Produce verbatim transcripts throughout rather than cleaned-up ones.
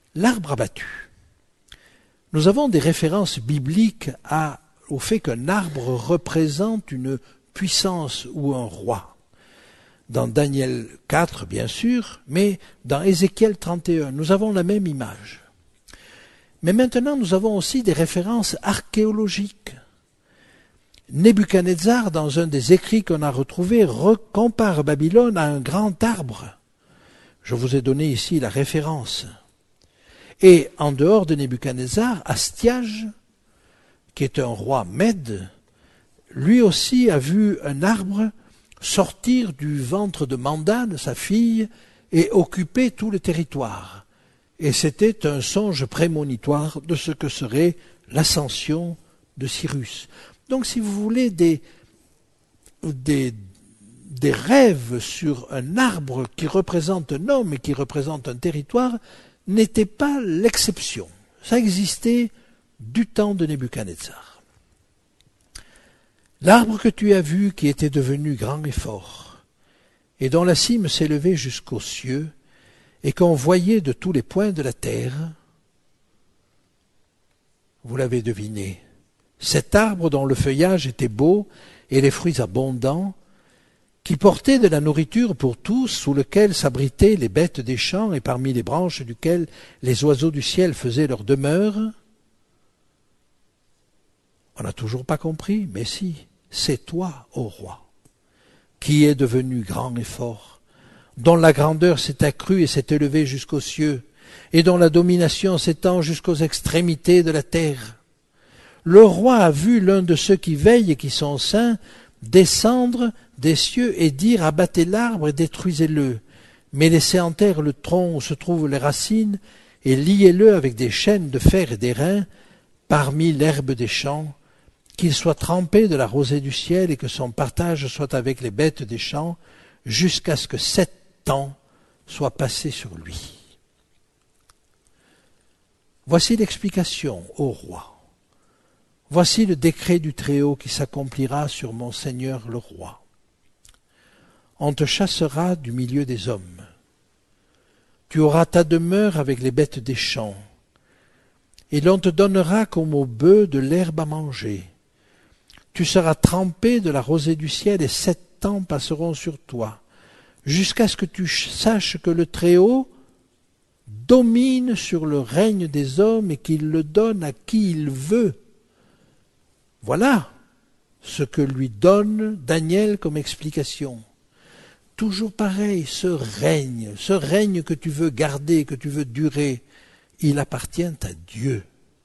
L'arbre abattu. Nous avons des références bibliques à, au fait qu'un arbre représente une puissance ou un roi. Dans Daniel quatre, bien sûr, mais dans Ézéchiel trente et un, nous avons la même image. Mais maintenant, nous avons aussi des références archéologiques. Nebuchadnezzar, dans un des écrits qu'on a retrouvés, compare Babylone à un grand arbre. Je vous ai donné ici la référence. Et en dehors de Nebuchadnezzar, Astiage, qui est un roi Mède, lui aussi a vu un arbre sortir du ventre de Mandane, sa fille, et occuper tout le territoire. Et c'était un songe prémonitoire de ce que serait l'ascension de Cyrus. Donc, si vous voulez des, des, des rêves sur un arbre qui représente un homme et qui représente un territoire, n'était pas l'exception. Ça existait du temps de Nebuchadnezzar. L'arbre que tu as vu qui était devenu grand et fort, et dont la cime s'élevait jusqu'aux cieux, et qu'on voyait de tous les points de la terre, vous l'avez deviné, cet arbre dont le feuillage était beau et les fruits abondants, qui portait de la nourriture pour tous, sous lequel s'abritaient les bêtes des champs et parmi les branches duquel les oiseaux du ciel faisaient leur demeure. On n'a toujours pas compris, mais si, c'est toi, ô roi, qui es devenu grand et fort, dont la grandeur s'est accrue et s'est élevée jusqu'aux cieux, et dont la domination s'étend jusqu'aux extrémités de la terre. Le roi a vu l'un de ceux qui veillent et qui sont saints descendre des cieux et dire « Abattez l'arbre et détruisez-le, mais laissez en terre le tronc où se trouvent les racines et liez-le avec des chaînes de fer et d'airain parmi l'herbe des champs, qu'il soit trempé de la rosée du ciel et que son partage soit avec les bêtes des champs, jusqu'à ce que sept ans soient passés sur lui. » Voici l'explication, ô roi. Voici le décret du Très-Haut qui s'accomplira sur mon Seigneur le roi. On te chassera du milieu des hommes. Tu auras ta demeure avec les bêtes des champs, et l'on te donnera comme aux bœufs de l'herbe à manger. Tu seras trempé de la rosée du ciel, et sept ans passeront sur toi, jusqu'à ce que tu saches que le Très-Haut domine sur le règne des hommes et qu'il le donne à qui il veut. Voilà ce que lui donne Daniel comme explication. Toujours pareil, ce règne, ce règne que tu veux garder, que tu veux durer, il appartient à Dieu.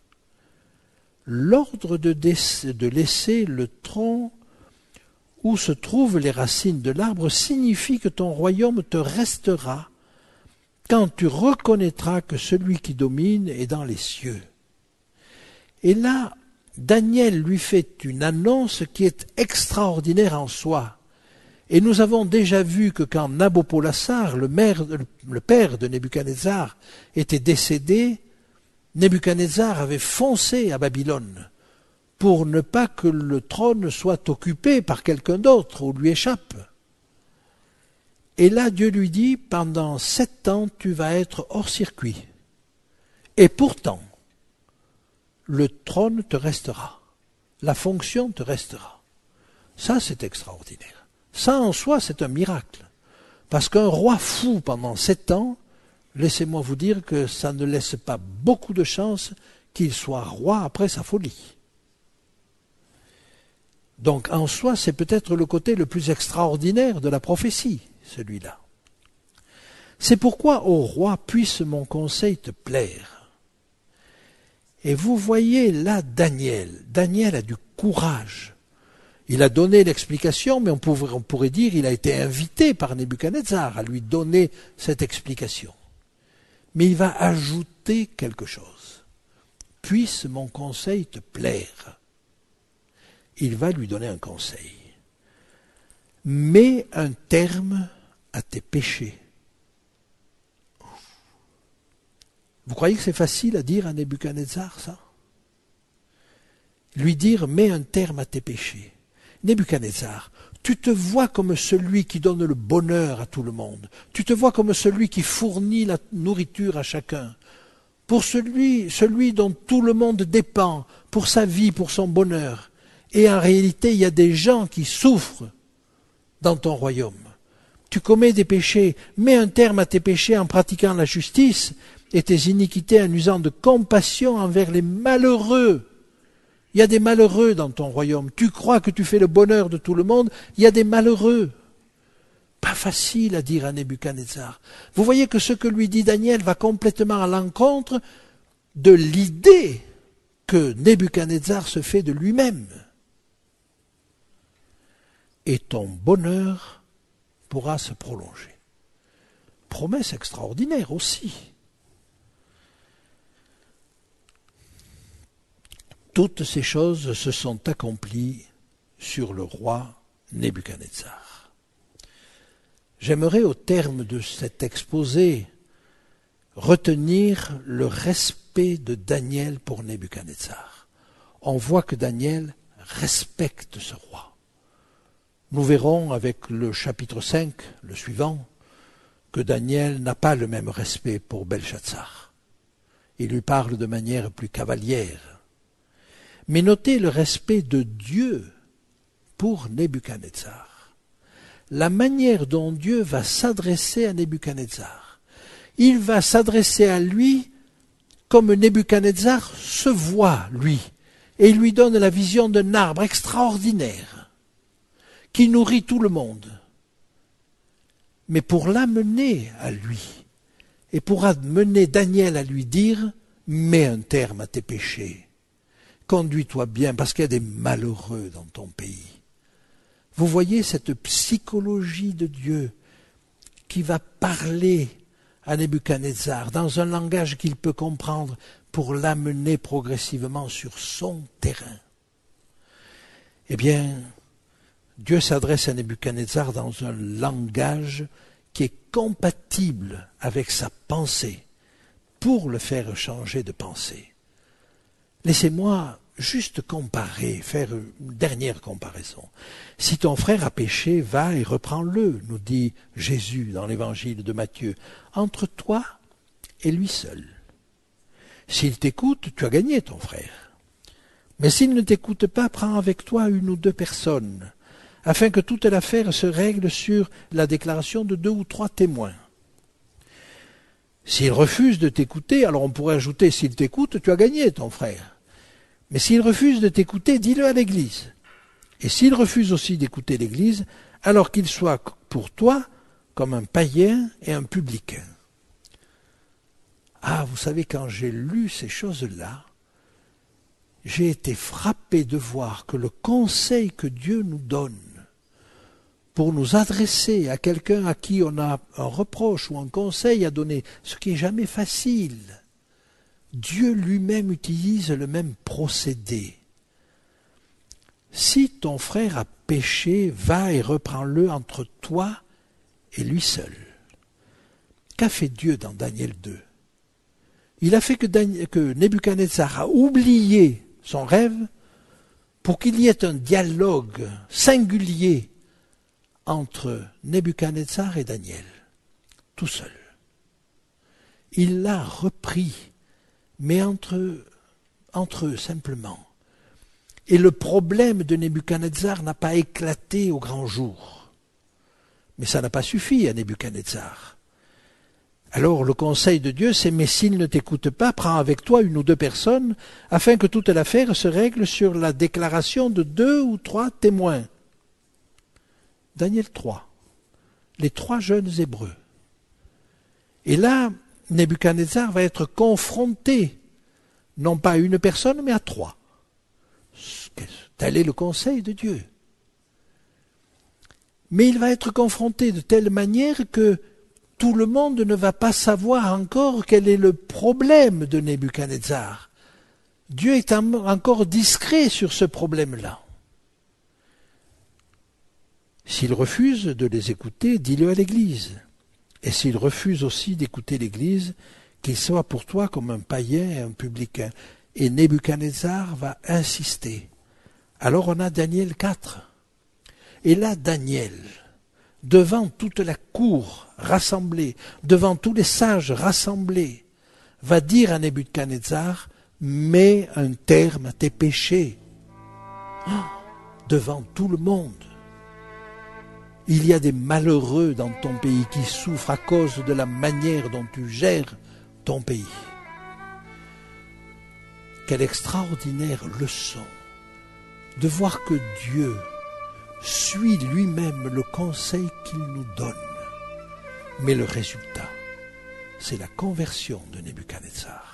L'ordre de, de laisser le tronc où se trouvent les racines de l'arbre signifie que ton royaume te restera quand tu reconnaîtras que celui qui domine est dans les cieux. Et là, Daniel lui fait une annonce qui est extraordinaire en soi. Et nous avons déjà vu que quand Nabopolassar, le, maire, le père de Nebuchadnezzar, était décédé, Nebuchadnezzar avait foncé à Babylone pour ne pas que le trône soit occupé par quelqu'un d'autre ou lui échappe. Et là, Dieu lui dit, pendant sept ans, tu vas être hors circuit. Et pourtant, le trône te restera, la fonction te restera. Ça, c'est extraordinaire. Ça, en soi, c'est un miracle. Parce qu'un roi fou pendant sept ans, laissez-moi vous dire que ça ne laisse pas beaucoup de chance qu'il soit roi après sa folie. Donc, en soi, c'est peut-être le côté le plus extraordinaire de la prophétie, celui-là. C'est pourquoi, ô roi, puisse mon conseil te plaire. Et vous voyez là Daniel. Daniel a du courage. Il a donné l'explication, mais on pourrait, on pourrait dire qu'il a été invité par Nebuchadnezzar à lui donner cette explication. Mais il va ajouter quelque chose. Puisse mon conseil te plaire. Il va lui donner un conseil. Mets un terme à tes péchés. Vous croyez que c'est facile à dire à Nebuchadnezzar, ça? Lui dire, mets un terme à tes péchés. Nebuchadnezzar, tu te vois comme celui qui donne le bonheur à tout le monde. Tu te vois comme celui qui fournit la nourriture à chacun. pour celui, celui dont tout le monde dépend, pour sa vie, pour son bonheur. Et en réalité, il y a des gens qui souffrent dans ton royaume. Tu commets des péchés, mets un terme à tes péchés en pratiquant la justice et tes iniquités en usant de compassion envers les malheureux. Il y a des malheureux dans ton royaume. Tu crois que tu fais le bonheur de tout le monde, il y a des malheureux. Pas facile à dire à Nebuchadnezzar. Vous voyez que ce que lui dit Daniel va complètement à l'encontre de l'idée que Nebuchadnezzar se fait de lui-même. Et ton bonheur pourra se prolonger. Promesse extraordinaire aussi. Toutes ces choses se sont accomplies sur le roi Nebuchadnezzar. J'aimerais au terme de cet exposé retenir le respect de Daniel pour Nebuchadnezzar. On voit que Daniel respecte ce roi. Nous verrons avec le chapitre cinq, le suivant, que Daniel n'a pas le même respect pour Belshazzar. Il lui parle de manière plus cavalière. Mais notez le respect de Dieu pour Nebuchadnezzar. La manière dont Dieu va s'adresser à Nebuchadnezzar. Il va s'adresser à lui comme Nebuchadnezzar se voit, lui, et il lui donne la vision d'un arbre extraordinaire qui nourrit tout le monde. Mais pour l'amener à lui, et pour amener Daniel à lui dire « Mets un terme à tes péchés, conduis-toi bien, parce qu'il y a des malheureux dans ton pays. » Vous voyez cette psychologie de Dieu qui va parler à Nebuchadnezzar dans un langage qu'il peut comprendre pour l'amener progressivement sur son terrain. Eh bien, Dieu s'adresse à Nebuchadnezzar dans un langage qui est compatible avec sa pensée pour le faire changer de pensée. Laissez-moi juste comparer, faire une dernière comparaison. Si ton frère a péché, va et reprends-le, nous dit Jésus dans l'évangile de Matthieu, entre toi et lui seul. S'il t'écoute, tu as gagné ton frère. Mais s'il ne t'écoute pas, prends avec toi une ou deux personnes, afin que toute l'affaire se règle sur la déclaration de deux ou trois témoins. S'il refuse de t'écouter, alors on pourrait ajouter, s'il t'écoute, tu as gagné ton frère. Mais s'il refuse de t'écouter, dis-le à l'Église. Et s'il refuse aussi d'écouter l'Église, alors qu'il soit pour toi comme un païen et un publicain. Ah, vous savez, quand j'ai lu ces choses-là, j'ai été frappé de voir que le conseil que Dieu nous donne pour nous adresser à quelqu'un à qui on a un reproche ou un conseil à donner, ce qui n'est jamais facile, Dieu lui-même utilise le même procédé. Si ton frère a péché, va et reprends-le entre toi et lui seul. Qu'a fait Dieu dans Daniel deux? Il a fait que, Daniel, que Nebuchadnezzar a oublié son rêve pour qu'il y ait un dialogue singulier entre Nebuchadnezzar et Daniel, tout seul. Il l'a repris, mais entre, entre eux simplement. Et le problème de Nebuchadnezzar n'a pas éclaté au grand jour. Mais ça n'a pas suffi à Nebuchadnezzar. Alors le conseil de Dieu, c'est « Mais s'il ne t'écoute pas, prends avec toi une ou deux personnes, afin que toute l'affaire se règle sur la déclaration de deux ou trois témoins. » Daniel trois, les trois jeunes Hébreux. Et là, Nebuchadnezzar va être confronté, non pas à une personne, mais à trois. Tel est le conseil de Dieu. Mais il va être confronté de telle manière que tout le monde ne va pas savoir encore quel est le problème de Nebuchadnezzar. Dieu est encore discret sur ce problème-là. S'il refuse de les écouter, dis-le à l'Église. Et s'il refuse aussi d'écouter l'Église, qu'il soit pour toi comme un païen et un publicain. Et Nebuchadnezzar va insister. Alors on a Daniel quatre. Et là, Daniel, devant toute la cour rassemblée, devant tous les sages rassemblés, va dire à Nebuchadnezzar, mets un terme à tes péchés. Oh, devant tout le monde. Il y a des malheureux dans ton pays qui souffrent à cause de la manière dont tu gères ton pays. Quelle extraordinaire leçon de voir que Dieu suit lui-même le conseil qu'il nous donne. Mais le résultat, c'est la conversion de Nebuchadnezzar.